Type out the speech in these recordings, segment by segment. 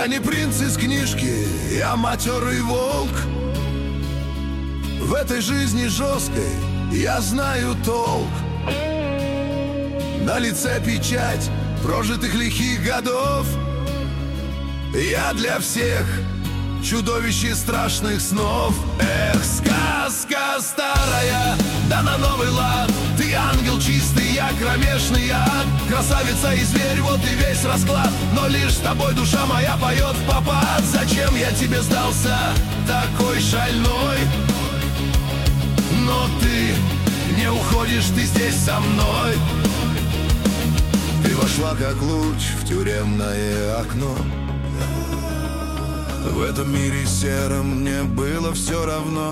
Я не принц из книжки, я матерый волк. В этой жизни жесткой я знаю толк. На лице печать прожитых лихих годов. Я для всех чудовище страшных снов. Эх, сказка старая, да на новый лад. Ты ангел чистый, я кромешный ад. Красавица и зверь, вот и весь расклад. Но лишь с тобой душа моя поет в попад. Зачем я тебе сдался, такой шальной? Но ты не уходишь, ты здесь со мной. Ты вошла как луч в тюремное окно. В этом мире сером мне было все равно.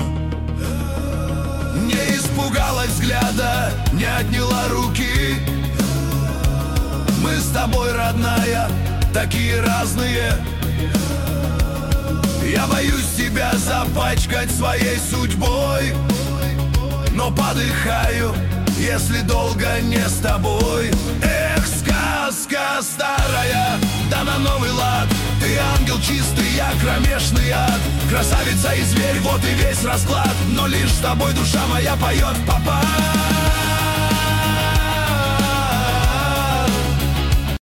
Не испугалась взгляда, не отняла руки. Мы с тобой, родная, такие разные. Я боюсь тебя запачкать своей судьбой, но подыхаю, если долго не с тобой. Эх, сказка старая, да на новый лад. Ты ангел чистый, я кромешный ад. Красавица и зверь, вот и весь расклад. Но лишь с тобой душа моя поет в попад.